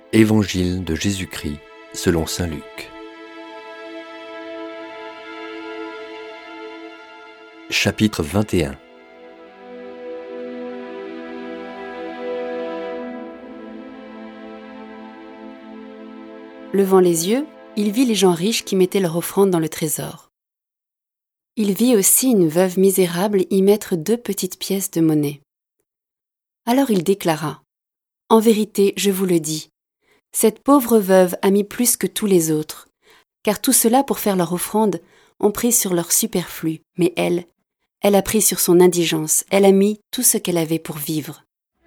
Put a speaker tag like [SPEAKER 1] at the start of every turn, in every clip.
[SPEAKER 1] Évangile de Jésus-Christ selon saint Luc. Chapitre 21.
[SPEAKER 2] Levant les yeux, il vit les gens riches qui mettaient leur offrande dans le trésor. Il vit aussi une veuve misérable y mettre 2 petites pièces de monnaie. Alors il déclara : « En vérité, je vous le dis, cette pauvre veuve a mis plus que tous les autres, car tout cela pour faire leur offrande ont pris sur leur superflu, mais elle a pris sur son indigence, elle a mis tout ce qu'elle avait pour vivre. »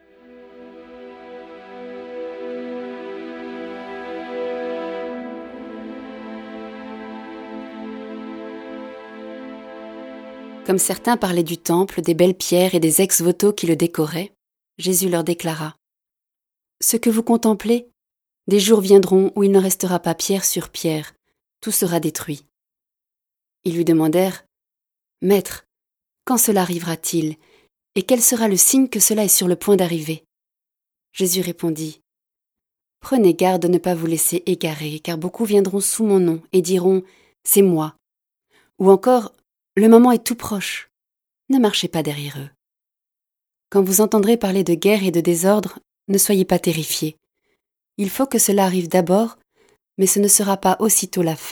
[SPEAKER 2] Comme certains parlaient du temple, des belles pierres et des ex-voto qui le décoraient, Jésus leur déclara : « Ce que vous contemplez, des jours viendront où il ne restera pas pierre sur pierre, tout sera détruit. » Ils lui demandèrent : « Maître, quand cela arrivera-t-il, et quel sera le signe que cela est sur le point d'arriver ?» Jésus répondit : « Prenez garde de ne pas vous laisser égarer, car beaucoup viendront sous mon nom et diront : c'est moi. Ou encore : le moment est tout proche. Ne marchez pas derrière eux. Quand vous entendrez parler de guerre et de désordre, ne soyez pas terrifiés. Il faut que cela arrive d'abord, mais ce ne sera pas aussitôt la fin. »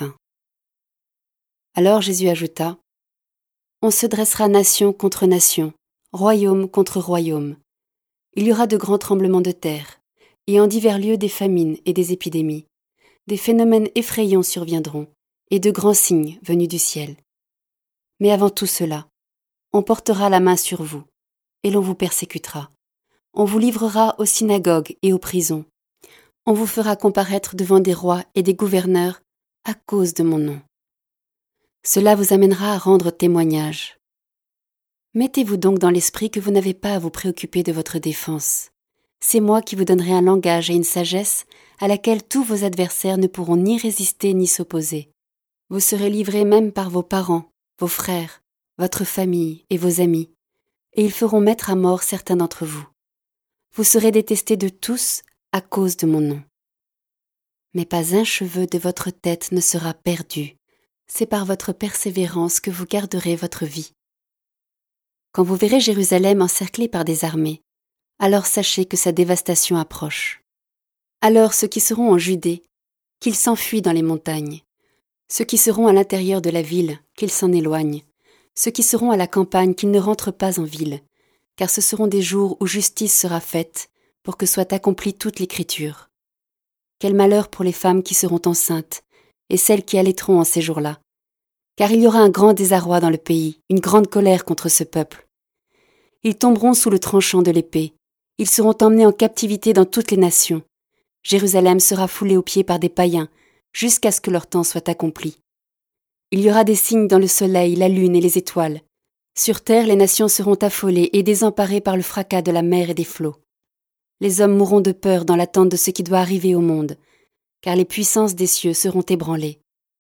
[SPEAKER 2] Alors Jésus ajouta : « On se dressera nation contre nation, royaume contre royaume. Il y aura de grands tremblements de terre, et en divers lieux des famines et des épidémies. Des phénomènes effrayants surviendront, et de grands signes venus du ciel. Mais avant tout cela, on portera la main sur vous, et l'on vous persécutera. On vous livrera aux synagogues et aux prisons. On vous fera comparaître devant des rois et des gouverneurs à cause de mon nom. Cela vous amènera à rendre témoignage. Mettez-vous donc dans l'esprit que vous n'avez pas à vous préoccuper de votre défense. C'est moi qui vous donnerai un langage et une sagesse à laquelle tous vos adversaires ne pourront ni résister ni s'opposer. Vous serez livrés même par vos parents, vos frères, votre famille et vos amis, et ils feront mettre à mort certains d'entre vous. Vous serez détestés de tous à cause de mon nom. Mais pas un cheveu de votre tête ne sera perdu. C'est par votre persévérance que vous garderez votre vie. Quand vous verrez Jérusalem encerclée par des armées, alors sachez que sa dévastation approche. Alors ceux qui seront en Judée, qu'ils s'enfuient dans les montagnes. Ceux qui seront à l'intérieur de la ville, qu'ils s'en éloignent. Ceux qui seront à la campagne, qu'ils ne rentrent pas en ville, car ce seront des jours où justice sera faite, pour que soit accomplie toute l'Écriture. Quel malheur pour les femmes qui seront enceintes, et celles qui allaiteront en ces jours-là. Car il y aura un grand désarroi dans le pays, une grande colère contre ce peuple. Ils tomberont sous le tranchant de l'épée, ils seront emmenés en captivité dans toutes les nations. Jérusalem sera foulée aux pieds par des païens, jusqu'à ce que leur temps soit accompli. Il y aura des signes dans le soleil, la lune et les étoiles. Sur terre, les nations seront affolées et désemparées par le fracas de la mer et des flots. Les hommes mourront de peur dans l'attente de ce qui doit arriver au monde, car les puissances des cieux seront ébranlées.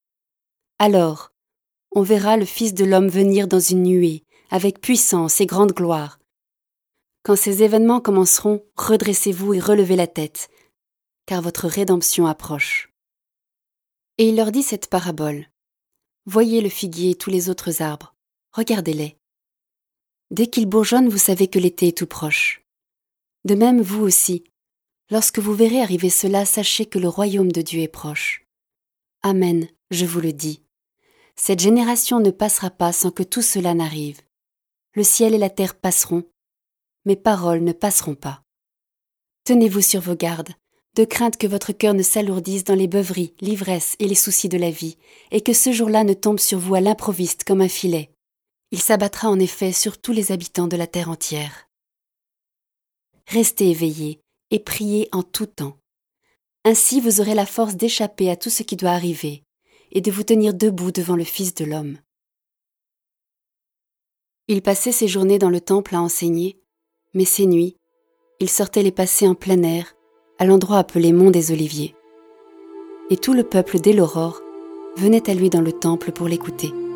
[SPEAKER 2] Alors, on verra le Fils de l'homme venir dans une nuée, avec puissance et grande gloire. Quand ces événements commenceront, redressez-vous et relevez la tête, car votre rédemption approche. » Et il leur dit cette parabole. « Voyez le figuier et tous les autres arbres, regardez-les. Dès qu'ils bourgeonnent, vous savez que l'été est tout proche. De même, vous aussi, lorsque vous verrez arriver cela, sachez que le royaume de Dieu est proche. Amen, je vous le dis. Cette génération ne passera pas sans que tout cela n'arrive. Le ciel et la terre passeront, mes paroles ne passeront pas. Tenez-vous sur vos gardes, de crainte que votre cœur ne s'alourdisse dans les beuveries, l'ivresse et les soucis de la vie, et que ce jour-là ne tombe sur vous à l'improviste comme un filet. Il s'abattra en effet sur tous les habitants de la terre entière. Restez éveillés et priez en tout temps. Ainsi vous aurez la force d'échapper à tout ce qui doit arriver et de vous tenir debout devant le Fils de l'homme. » Il passait ses journées dans le temple à enseigner, mais ces nuits, il sortait les passer en plein air, à l'endroit appelé Mont des Oliviers. Et tout le peuple dès l'aurore venait à lui dans le temple pour l'écouter.